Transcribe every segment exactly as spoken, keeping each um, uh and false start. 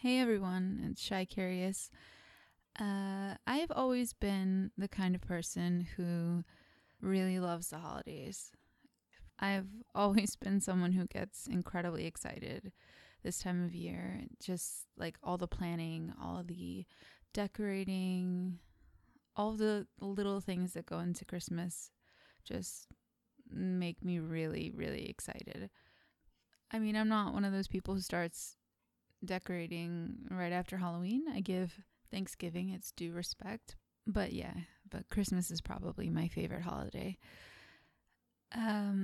Hey everyone, it's Shy Curious. Uh, I've always been the kind of person who really loves the holidays. I've always been someone who gets incredibly excited this time of year. Just like all the planning, all the decorating, all the little things that go into Christmas just make me really, really excited. I mean, I'm not one of those people who starts decorating right after Halloween. I give Thanksgiving its due respect. But yeah, but Christmas is probably my favorite holiday. Um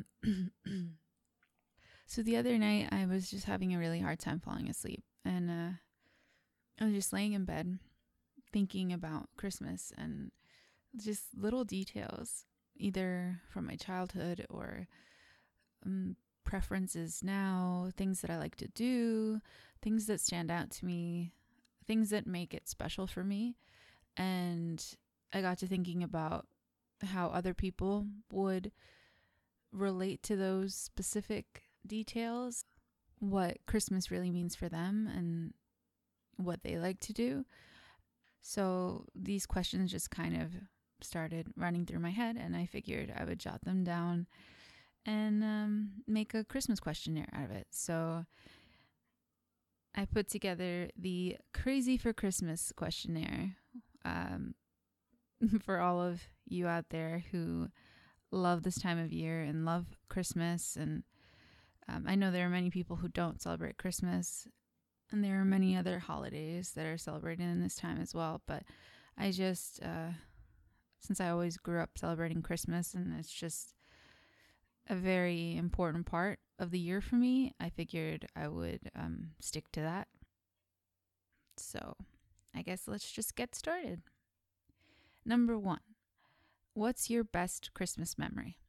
so the other night I was just having a really hard time falling asleep, and uh I was just laying in bed thinking about Christmas and just little details, either from my childhood or um, preferences now, things that I like to do, things that stand out to me, things that make it special for me. And I got to thinking about how other people would relate to those specific details, what Christmas really means for them, and what they like to do. So these questions just kind of started running through my head, and I figured I would jot them down and um, make a Christmas questionnaire out of it. So I put together the Crazy for Christmas questionnaire um, for all of you out there who love this time of year and love Christmas. And um, I know there are many people who don't celebrate Christmas, and there are many other holidays that are celebrated in this time as well. But I just, uh, since I always grew up celebrating Christmas, and it's just a very important part of the year for me, I figured I would um, stick to that. So I guess let's just get started. Number one, what's your best Christmas memory?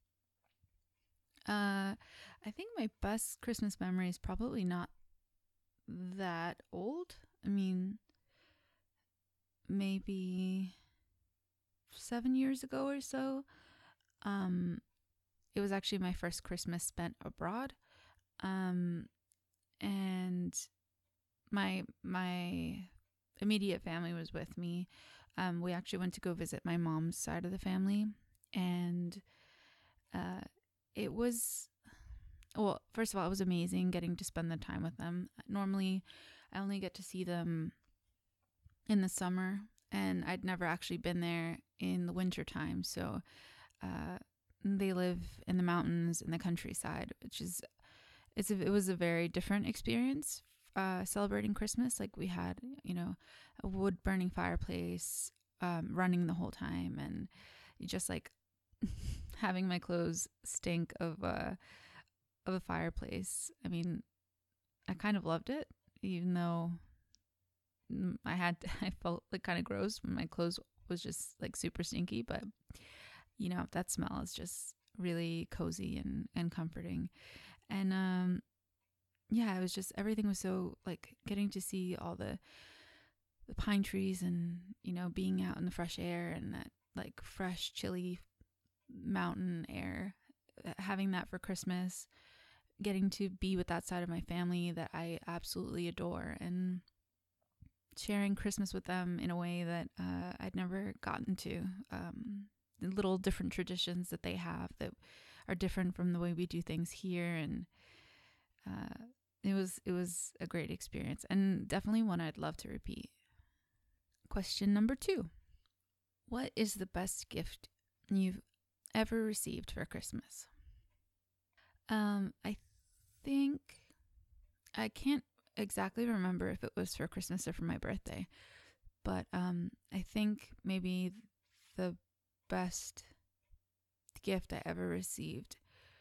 Uh, I think my best Christmas memory is probably not that old. I mean, maybe seven years ago or so. Um, it was actually my first Christmas spent abroad. Um, and my my immediate family was with me. Um, we actually went to go visit my mom's side of the family, and uh, it was well. First of all, it was amazing getting to spend the time with them. Normally, I only get to see them in the summer, and I'd never actually been there in the winter time. So uh, they live in the mountains in the countryside, which is it's a, it was a very different experience uh, celebrating Christmas. Like we had, you know, a wood burning fireplace um, running the whole time, and just like having my clothes stink of a of a fireplace. I mean, I kind of loved it, even though I had to, I felt like kind of gross when my clothes was just like super stinky. But you know, that smell is just really cozy and and comforting. And um yeah, it was just everything was so like getting to see all the the pine trees, and you know, being out in the fresh air and that like fresh chilly mountain air, having that for Christmas, getting to be with that side of my family that I absolutely adore, and sharing Christmas with them in a way that uh, I'd never gotten to. Um, the little different traditions that they have that are different from the way we do things here, and uh, it was it was a great experience, and definitely one I'd love to repeat. Question number two: what is the best gift you've ever received for Christmas? Um, I think I can't exactly remember if it was for Christmas or for my birthday, but um, I think maybe the best gift I ever received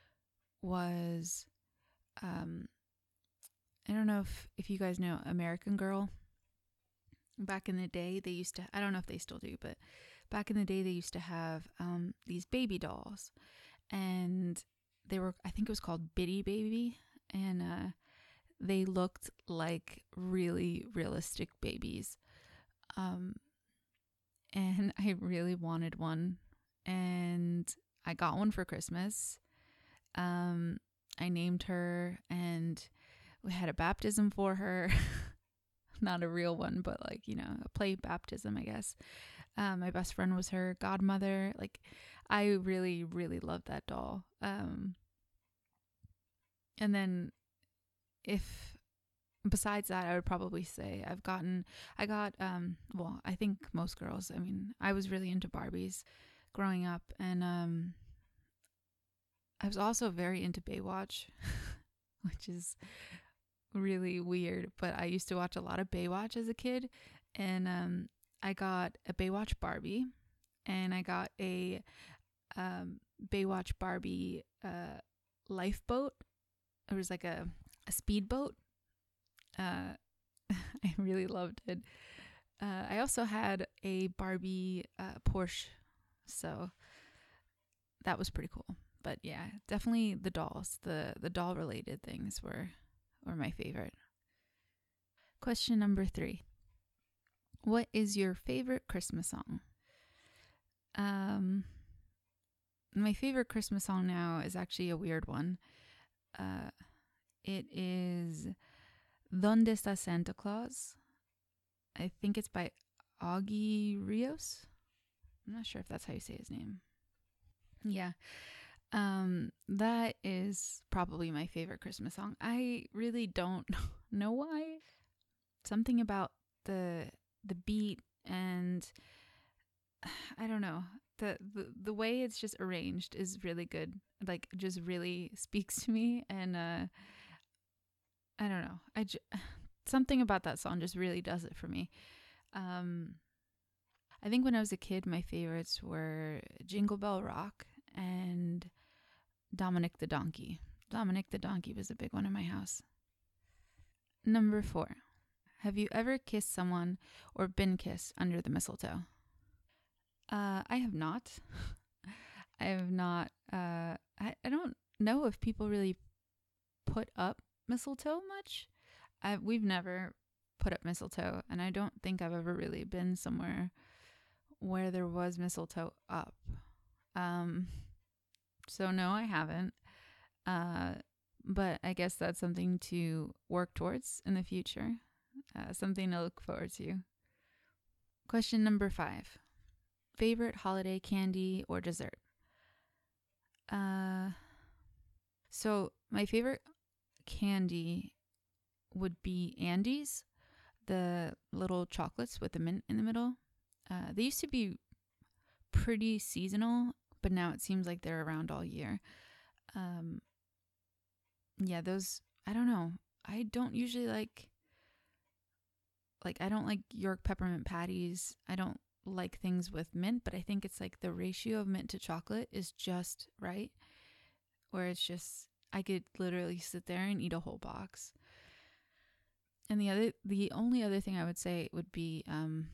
was um, I don't know if, if you guys know American Girl. Back in the day, they used to, I don't know if they still do, but back in the day, they used to have um, these baby dolls, and they were, I think it was called Bitty Baby, and uh, they looked like really realistic babies. Um, and I really wanted one, and I got one for Christmas. Um, I named her, and we had a baptism for her. not a real one, but like, you know, a play baptism, I guess. Um, my best friend was her godmother. Like, I really, really loved that doll. Um, and then if besides that, I would probably say I've gotten, I got, um, well, I think most girls, I mean, I was really into Barbies growing up, and um, I was also very into Baywatch, which is really weird, but I used to watch a lot of Baywatch as a kid, and um, I got a Baywatch Barbie, and I got a um, Baywatch Barbie uh, lifeboat. It was like a, a speedboat. Uh, I really loved it. Uh, I also had a Barbie uh, Porsche, so that was pretty cool. But yeah, definitely the dolls, the the doll related things were were my favorite. Question number three: what is your favorite Christmas song? Um, my favorite Christmas song now is actually a weird one. Uh, it is "Donde Está Santa Claus." I think it's by Augie Rios. I'm not sure if that's how you say his name. Yeah. Um, that is probably my favorite Christmas song. I really don't know why. Something about the the beat and I don't know. The, the the way it's just arranged is really good. Like just really speaks to me, and uh I don't know. I j- something about that song just really does it for me. Um I think when I was a kid my favorites were Jingle Bell Rock and Dominic the Donkey. Dominic the Donkey was a big one in my house. Number four. Have you ever kissed someone or been kissed under the mistletoe? Uh, I have not. I have not. Uh, I, I don't know if people really put up mistletoe much. I We've never put up mistletoe, and I don't think I've ever really been somewhere where there was mistletoe up. Um, so no, I haven't. Uh, but I guess that's something to work towards in the future. Uh, something to look forward to. Question number five: favorite holiday candy or dessert? Uh, so my favorite candy would be Andes, the little chocolates with the mint in the middle. Uh, they used to be pretty seasonal, but now it seems like they're around all year. Um, yeah, those, I don't know. I don't usually like, like, I don't like York peppermint patties. I don't like things with mint, but I think it's like the ratio of mint to chocolate is just right, where it's just, I could literally sit there and eat a whole box. And the other, the only other thing I would say would be um,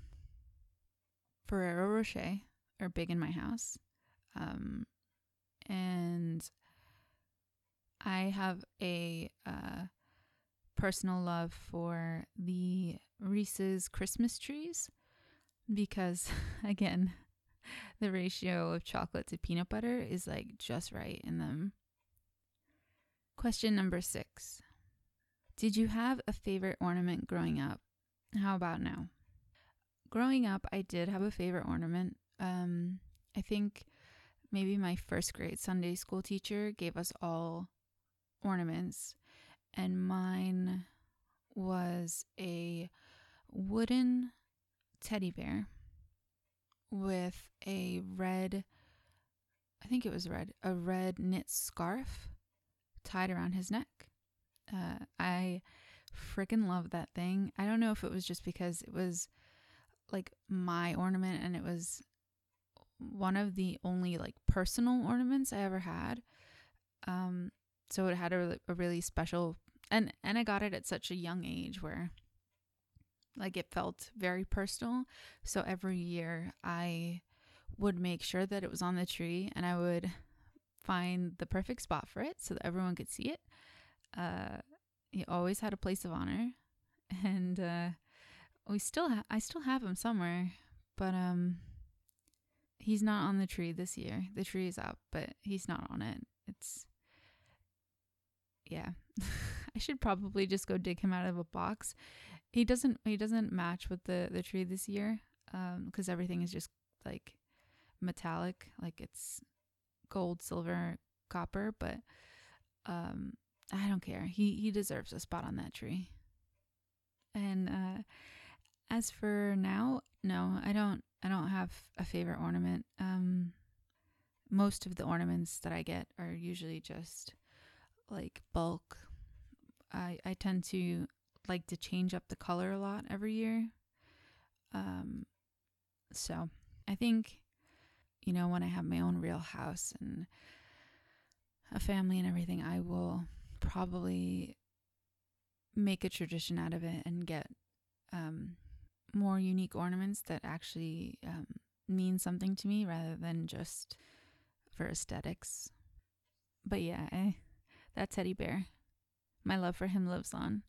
Ferrero Rocher are big in my house. Um, and I have a uh, personal love for the Reese's Christmas trees because, again, the ratio of chocolate to peanut butter is like just right in them. Question number six: did you have a favorite ornament growing up? How about now? Growing up, I did have a favorite ornament. Um, I think maybe my first grade Sunday school teacher gave us all ornaments, and mine was a wooden teddy bear with a red, I think it was red, a red knit scarf tied around his neck. Uh, I freaking love that thing. I don't know if it was just because it was like my ornament and it was one of the only like personal ornaments I ever had. Um, so it had a, a really special, and and I got it at such a young age where like it felt very personal. So every year I would make sure that it was on the tree, and I would find the perfect spot for it so that everyone could see it. Uh, he always had a place of honor, and uh, we still ha- I still have him somewhere, but um, he's not on the tree this year. The tree is up, but he's not on it. It's yeah. I should probably just go dig him out of a box He doesn't he doesn't match with the the tree this year, um because everything is just like metallic, like it's gold, silver, copper, but um I don't care. He he deserves a spot on that tree. And uh as for now, no, I don't I don't have a favorite ornament. Um most of the ornaments that I get are usually just like bulk. I I tend to like to change up the color a lot every year. Um so I think, you know, when I have my own real house and a family and everything, I will probably make a tradition out of it and get um, more unique ornaments that actually um, mean something to me rather than just for aesthetics. But yeah, I, that teddy bear, my love for him lives on.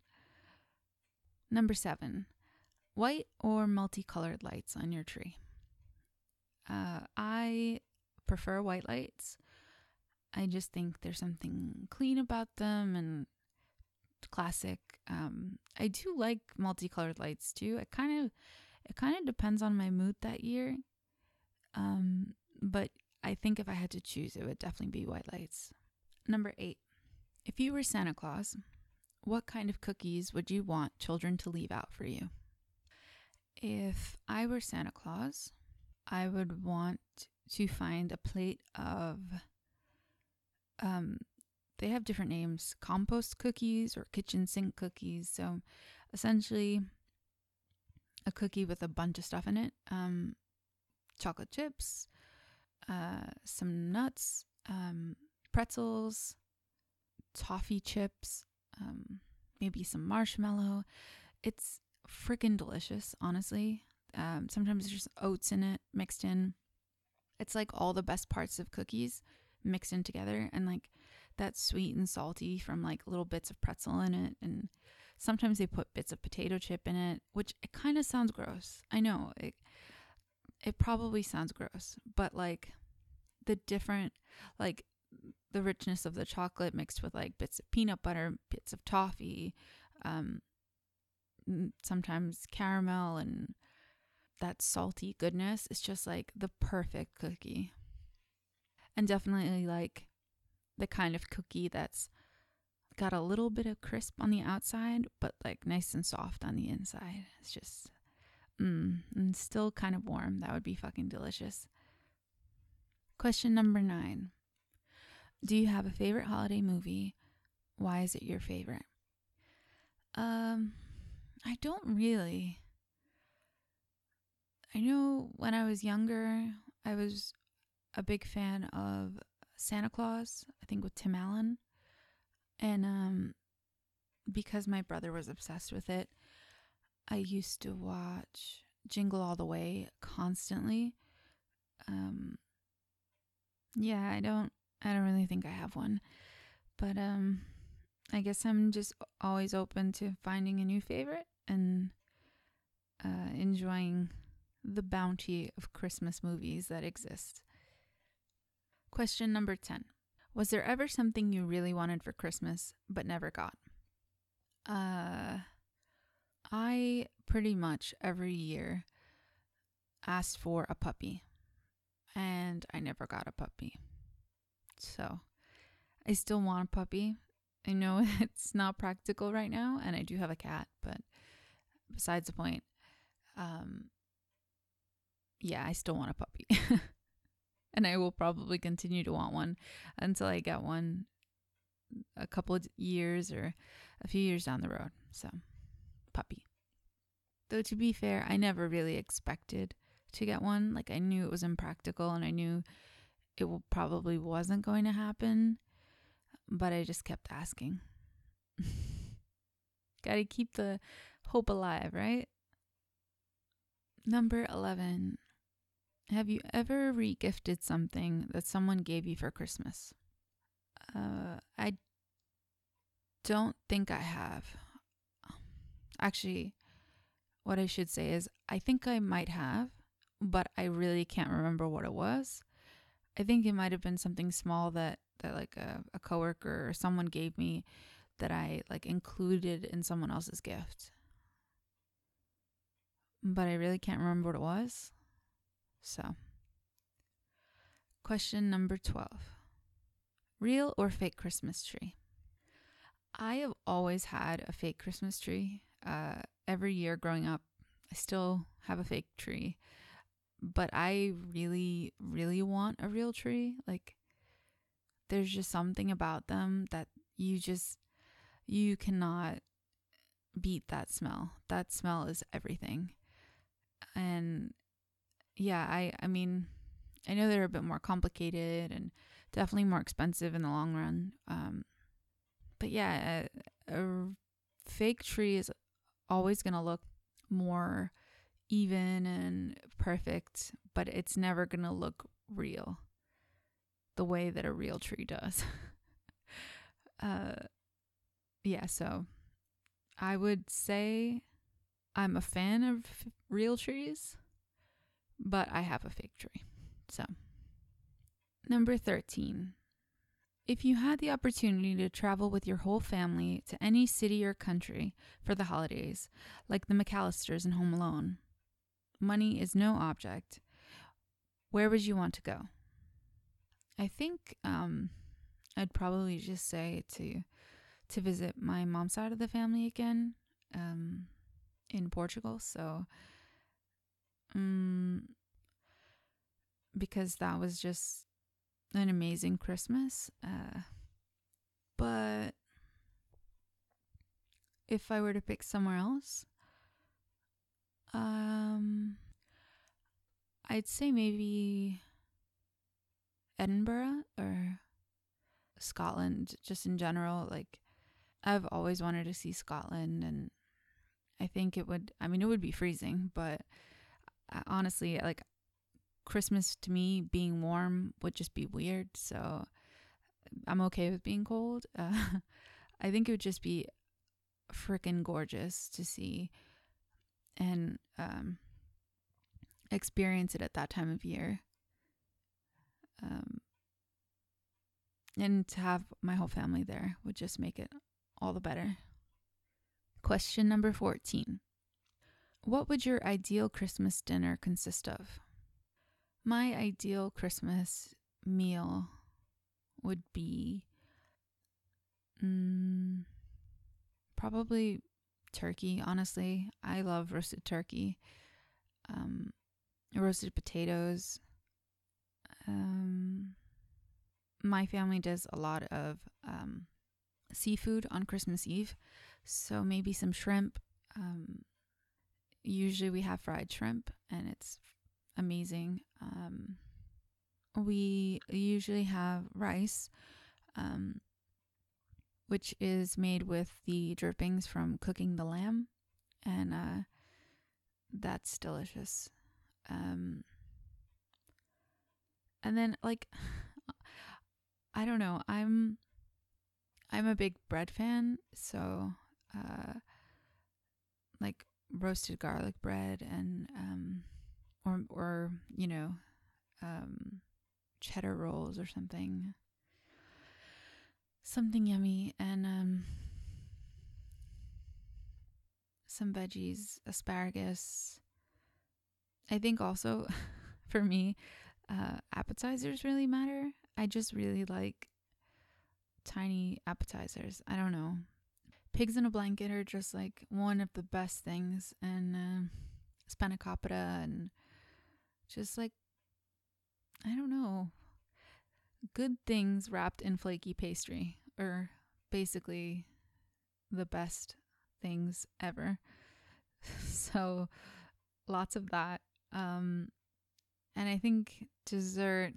Number seven, white or multicolored lights on your tree. Uh, I prefer white lights. I just think there's something clean about them and classic. Um, I do like multicolored lights too. It kind of it kind of depends on my mood that year. Um, but I think if I had to choose, it would definitely be white lights. Number eight, if you were Santa Claus, what kind of cookies would you want children to leave out for you? If I were Santa Claus, I would want to find a plate of um they have different names, compost cookies or kitchen sink cookies. So essentially a cookie with a bunch of stuff in it. Um chocolate chips, uh some nuts, um pretzels, toffee chips, um maybe some marshmallow. It's freaking delicious, honestly. Um sometimes there's just oats in it mixed in. It's like all the best parts of cookies mixed in together, and like that sweet and salty from like little bits of pretzel in it, and sometimes they put bits of potato chip in it, which it kind of sounds gross. I know it it probably sounds gross, but like the different, like the richness of the chocolate mixed with like bits of peanut butter, bits of toffee, um sometimes caramel, and that salty goodness, it's just like the perfect cookie. And definitely like the kind of cookie that's got a little bit of crisp on the outside, but like nice and soft on the inside. It's just, mmm, and still kind of warm. That would be fucking delicious. Question number nine. Do you have a favorite holiday movie? Why is it your favorite? Um, I don't really. I know when I was younger, I was a big fan of Santa Claus, I think with Tim Allen. And um, because my brother was obsessed with it, I used to watch Jingle All the Way constantly. Um, yeah, I don't, I don't really think I have one, but um, I guess I'm just always open to finding a new favorite and uh, enjoying the bounty of Christmas movies that exist. Question number ten. Was there ever something you really wanted for Christmas but never got? Uh, I pretty much every year asked for a puppy, and I never got a puppy. So I still want a puppy. I know it's not practical right now, and I do have a cat, but besides the point, um, yeah, I still want a puppy. And I will probably continue to want one until I get one a couple of years or a few years down the road. So, puppy. Though to be fair, I never really expected to get one. Like I knew it was impractical and I knew it will probably wasn't going to happen, but I just kept asking. Gotta keep the hope alive, right? Number eleven. Have you ever regifted something that someone gave you for Christmas? Uh, I don't think I have. Actually, what I should say is I think I might have, but I really can't remember what it was. I think it might have been something small that, that like a, a coworker or someone gave me that I like included in someone else's gift. but I really can't remember what it was. So, question number twelve. Real or fake Christmas tree? I have always had a fake Christmas tree. Uh, every year growing up, I still have a fake tree. But I really, really want a real tree. Like, there's just something about them that you just, you cannot beat that smell. That smell is everything. And yeah, I, I mean, I know they're a bit more complicated and definitely more expensive in the long run. Um, but yeah, a, a fake tree is always going to look more even and perfect, but it's never going to look real the way that a real tree does. uh, yeah, so I would say I'm a fan of real trees, but I have a fake tree. So, number thirteen. If you had the opportunity to travel with your whole family to any city or country for the holidays, like the McAllisters in Home Alone, money is no object, where would you want to go? I think um, I'd probably just say to to visit my mom's side of the family again um, in Portugal. So, um, because that was just an amazing Christmas. Uh, but if I were to pick somewhere else, um, I'd say maybe Edinburgh or Scotland, just in general. Like, I've always wanted to see Scotland, and I think it would, I mean, it would be freezing, but honestly, like, Christmas to me being warm would just be weird. So I'm okay with being cold. Uh, I think it would just be freaking gorgeous to see and um, experience it at that time of year. Um, and to have my whole family there would just make it all the better. Question number fourteen. What would your ideal Christmas dinner consist of? My ideal Christmas meal would be mm, probably turkey, honestly. I love roasted turkey. Um, roasted potatoes. Um, my family does a lot of um, seafood on Christmas Eve. So maybe some shrimp. Um, usually we have fried shrimp and it's amazing. Um, we usually have rice, um, which is made with the drippings from cooking the lamb, and uh, that's delicious. Um, and then, like, I don't know, I'm I'm a big bread fan, so uh, like roasted garlic bread and um, or or you know, um, cheddar rolls or something. Something yummy, and um, some veggies, asparagus. I think also for me, uh, appetizers really matter. I just really like tiny appetizers. I don't know. Pigs in a blanket are just like one of the best things, and uh, spanakopita, and just like, I don't know, good things wrapped in flaky pastry are basically the best things ever. So lots of that. Um, and I think dessert,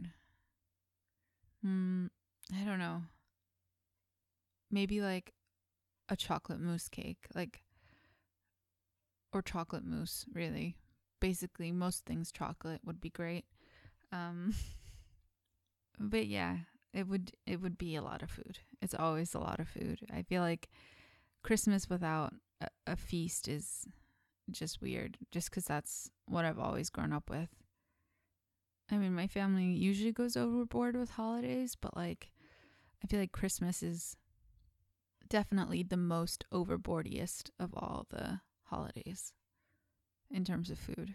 mm, I don't know, maybe like a chocolate mousse cake, like, or chocolate mousse, really. Basically, most things chocolate would be great. Um, but yeah, it would it would be a lot of food. It's always a lot of food. I feel like Christmas without a, a feast is just weird, just because that's what I've always grown up with. I mean, my family usually goes overboard with holidays, but like, I feel like Christmas is definitely the most overboardiest of all the holidays. in terms of food.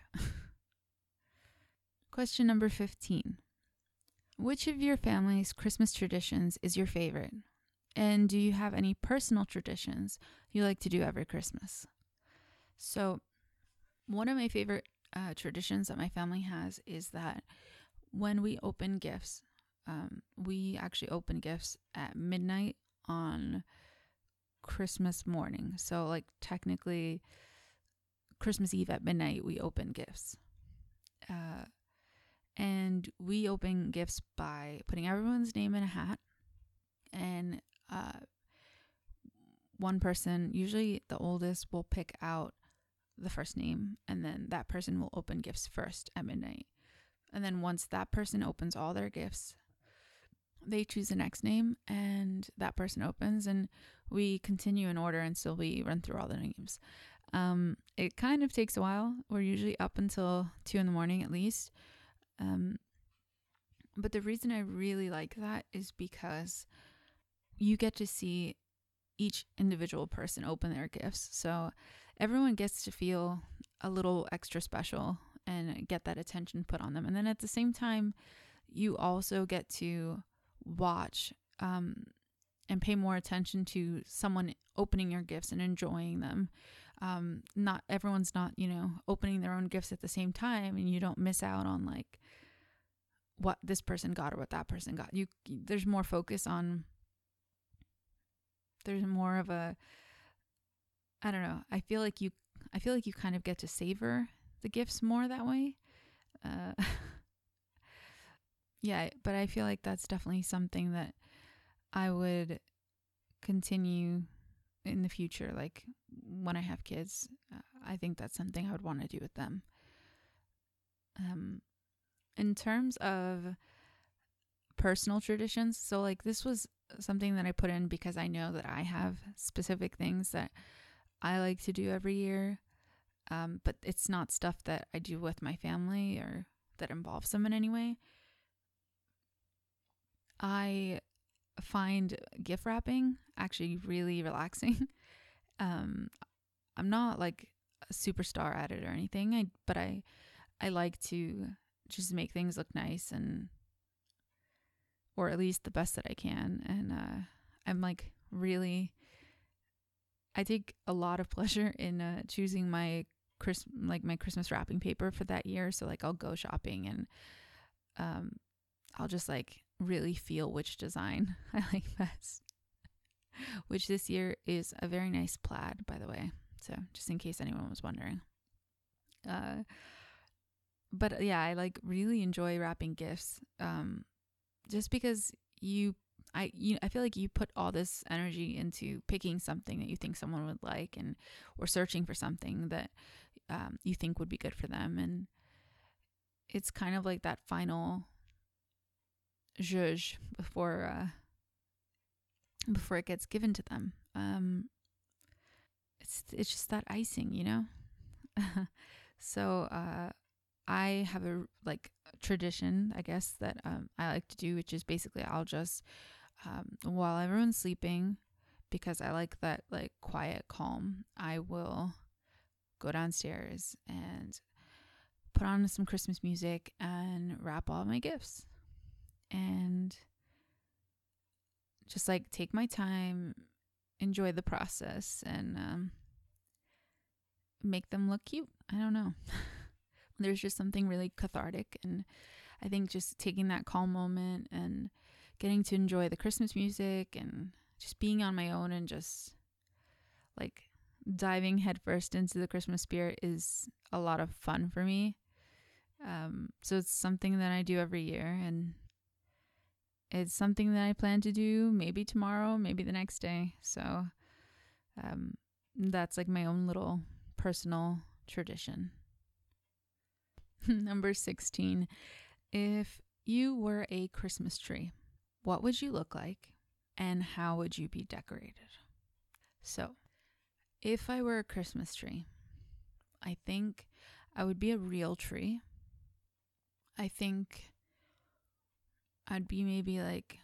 Question number fifteen. Which of your family's Christmas traditions is your favorite? And do you have any personal traditions you like to do every Christmas? So, one of my favorite uh, traditions that my family has is that when we open gifts, um, we actually open gifts at midnight on Christmas morning. So, like, technically, Christmas Eve at midnight, we open gifts. Uh, and we open gifts by putting everyone's name in a hat, and uh, one person, usually the oldest, will pick out the first name, and then that person will open gifts first at midnight. And then once that person opens all their gifts, they choose the next name, and that person opens, and we continue in order until we run through all the names. Um, it kind of takes a while. We're usually up until two in the morning at least. Um, but the reason I really like that is because you get to see each individual person open their gifts. So everyone gets to feel a little extra special and get that attention put on them. And then at the same time, you also get to watch um, and pay more attention to someone opening your gifts and enjoying them. Um, not everyone's not, you know, opening their own gifts at the same time, and you don't miss out on like what this person got or what that person got. You, there's more focus on, there's more of a, I don't know. I feel like you, I feel like you kind of get to savor the gifts more that way. Uh, yeah, but I feel like that's definitely something that I would continue in the future. Like when I have kids, uh, I think that's something I would want to do with them. Um, in terms of personal traditions, so like this was something that I put in because I know that I have specific things that I like to do every year. Um, but it's not stuff that I do with my family or that involves them in any way. I find gift wrapping actually really relaxing. um, I'm not like a superstar at it or anything, I, but I, I like to just make things look nice, and or at least the best that I can. And uh, I'm like really, I take a lot of pleasure in uh, choosing my Chris, like my Christmas wrapping paper for that year. So like I'll go shopping and um, I'll just like really feel which design I like best. Which this year is a very nice plaid, by the way. So just in case anyone was wondering. Uh, but yeah, I like really enjoy wrapping gifts. Um, just because you, I, you, I feel like you put all this energy into picking something that you think someone would like, and or searching for something that um, you think would be good for them, and it's kind of like that final zhuzh before uh, before it gets given to them. Um, it's it's just that icing, you know. So uh, I have a like tradition, I guess, that um, I like to do, which is basically I'll just um, while everyone's sleeping, because I like that like quiet calm, I will go downstairs and put on some Christmas music and wrap all my gifts, and just like take my time, enjoy the process, and um, make them look cute. I don't know. There's just something really cathartic, and I think just taking that calm moment and getting to enjoy the Christmas music and just being on my own and just like diving headfirst into the Christmas spirit is a lot of fun for me. Um, so it's something that I do every year, and it's something that I plan to do maybe tomorrow, maybe the next day. So um, that's like my own little personal tradition. Number sixteen. If you were a Christmas tree, what would you look like and how would you be decorated? So, if I were a Christmas tree, I think I would be a real tree. I think I'd be maybe like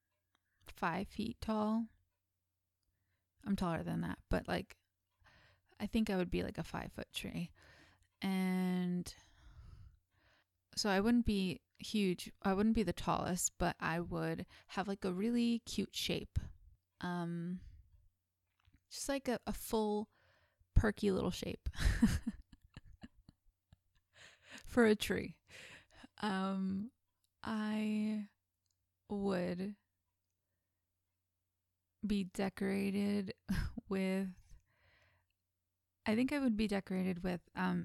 five feet tall. I'm taller than that, but like I think I would be like a five foot tree. And so I wouldn't be huge. I wouldn't be the tallest, but I would have like a really cute shape. Um, just like a, a full, perky little shape for a tree. Um, I would be decorated with, I think I would be decorated with, um,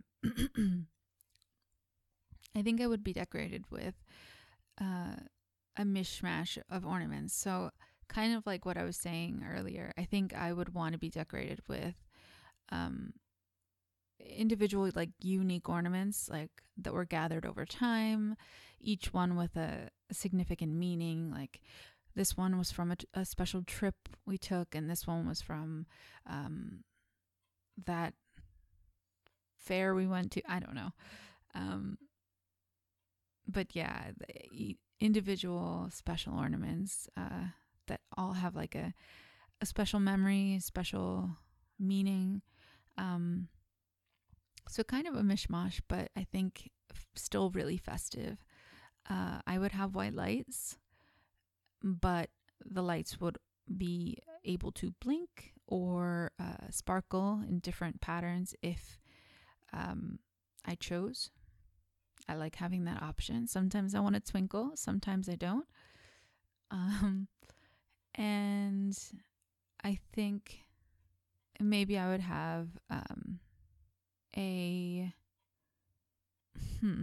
I think I would be decorated with uh, a mishmash of ornaments. So, kind of like what I was saying earlier, I think I would want to be decorated with um, individual, like unique ornaments, like that were gathered over time, each one with a, a significant meaning. Like this one was from a, a special trip we took, and this one was from um, that fair we went to. I don't know. Um, but yeah, the individual special ornaments uh, that all have like a, a special memory, special meaning. Um, so kind of a mishmash, but I think f- still really festive. Uh, I would have white lights, but the lights would be able to blink or uh, sparkle in different patterns if um, I chose. I like having that option. Sometimes I want to twinkle, sometimes I don't. Um, and I think maybe I would have um, a hmm,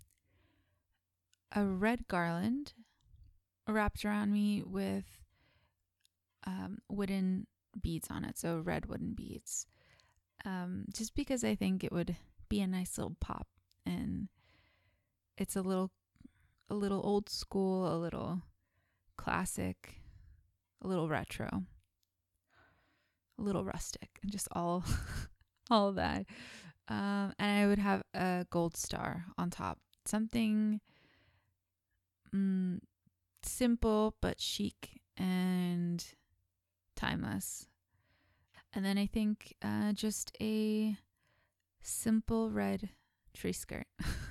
a red garland wrapped around me with um, wooden beads on it, so red wooden beads. Um, just because I think it would be a nice little pop, and it's a little, a little old school, a little classic, a little retro, a little rustic, and just all, all of that. Um, and I would have a gold star on top, something mm, simple but chic and timeless. And then I think uh, just a simple red tree skirt.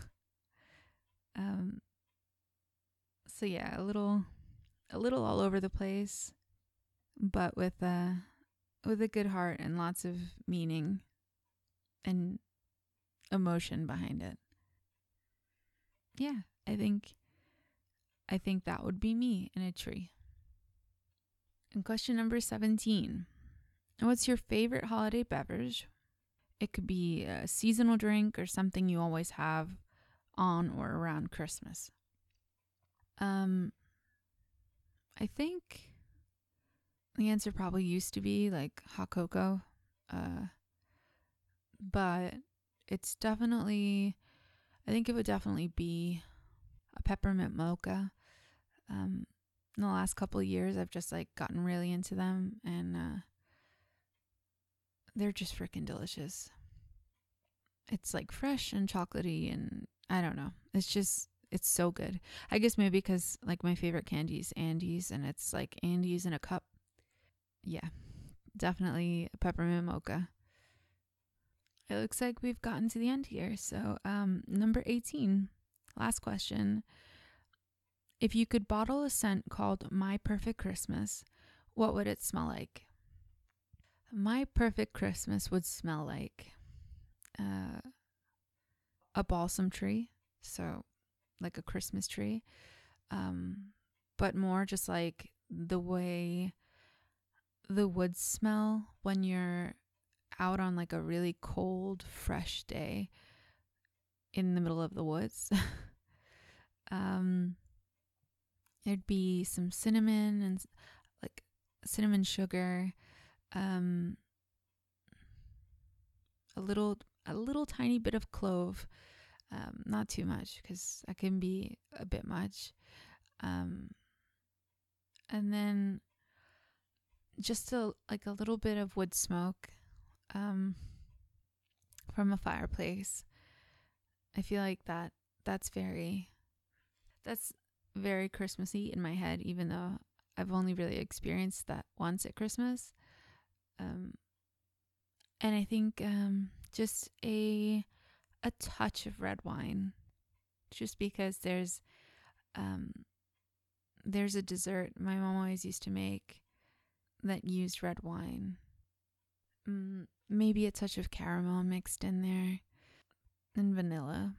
um, so yeah, a little, a little all over the place, but with a with a good heart and lots of meaning and emotion behind it. Yeah, I think I think that would be me in a tree. And question number seventeen. What's your favorite holiday beverage? It could be a seasonal drink or something you always have on or around Christmas. Um, I think the answer probably used to be like hot cocoa, uh, but it's definitely, I think it would definitely be a peppermint mocha. Um, in the last couple of years, I've just like gotten really into them, and uh, they're just freaking delicious. It's like fresh and chocolatey, and I don't know. It's just, it's so good. I guess maybe because like my favorite candy is Andes, and it's like Andes in a cup. Yeah, definitely a peppermint mocha. It looks like we've gotten to the end here. So, um, number eighteen, last question. If you could bottle a scent called My Perfect Christmas, what would it smell like? My Perfect Christmas would smell like uh, a balsam tree. So, like a Christmas tree. Um, but more just like the way the woods smell when you're out on like a really cold, fresh day in the middle of the woods. um, there'd be some cinnamon and like cinnamon sugar, um, a little, a little tiny bit of clove, um, not too much because that can be a bit much. Um, and then just a like a little bit of wood smoke, um, from a fireplace. I feel like that that's very that's very Christmassy in my head, even though I've only really experienced that once at Christmas. Um, And I think um, just a a touch of red wine, just because there's um, there's a dessert my mom always used to make that used red wine. Mm, maybe a touch of caramel mixed in there and vanilla.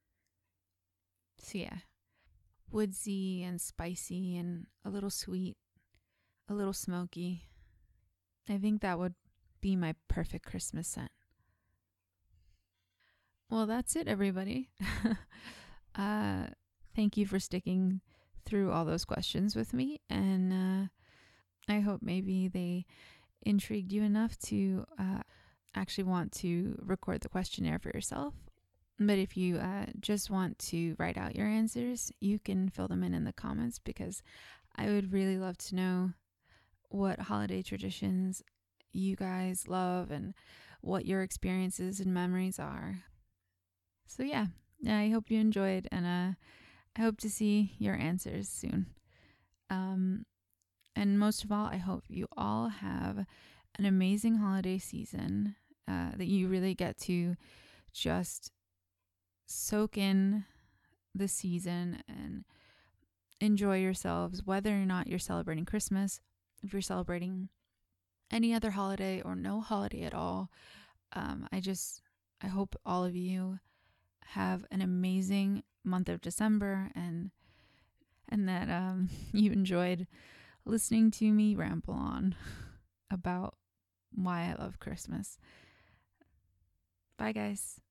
So yeah, woodsy and spicy and a little sweet, a little smoky. I think that would be my perfect Christmas scent. Well, that's it, everybody. uh, thank you for sticking through all those questions with me. And uh, I hope maybe they intrigued you enough to uh, actually want to record the questionnaire for yourself. But if you uh, just want to write out your answers, you can fill them in in the comments, because I would really love to know what holiday traditions you guys love and what your experiences and memories are. So yeah, I hope you enjoyed, and uh, I hope to see your answers soon. Um, and most of all, I hope you all have an amazing holiday season, uh, that you really get to just soak in the season and enjoy yourselves, whether or not you're celebrating Christmas, if you're celebrating any other holiday or no holiday at all. Um, I just, I hope all of you have an amazing month of December, and and that um, you enjoyed listening to me ramble on about why I love Christmas. Bye, guys.